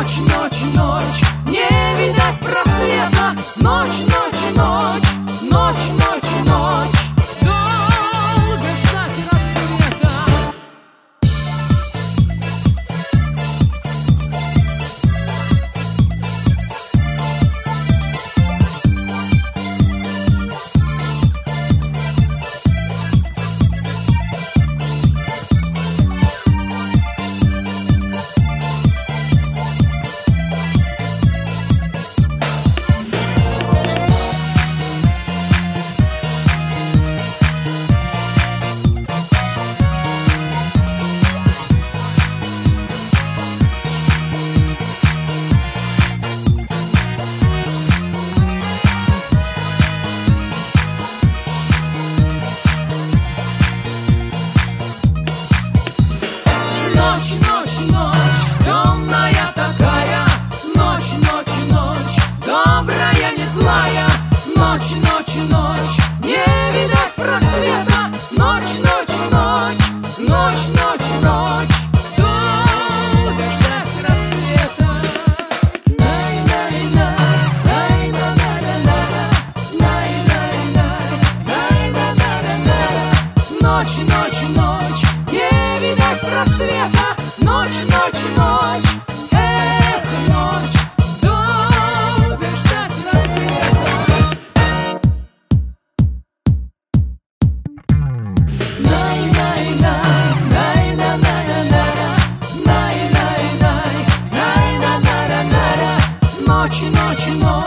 Ночь, ночь, ночь, не видать просвета. Ночь, ночь, ночь, ночь, ночь, ночь. Долго ждать рассвета. Ночь, ночь, ночь, темная такая. Ночь, ночь, ночь, добрая, не злая. Ночь, ночь, ночь, не видать просвета. Ночь, ночь, ночь, ночь, ночь, ночь. Долго ждать рассвета. Най-най-най, най-на-на-на-на, най-най-най, най-на-на-на-на. Ночь, ночь, ночь, не видать просвета. Ночь, ночь, ночь, эх, ночь, долго ждать рассвета. Най-най-най, най-на-на-на-на, най-най-най, най-на-на-на-на. Ночь, ночь, ночь.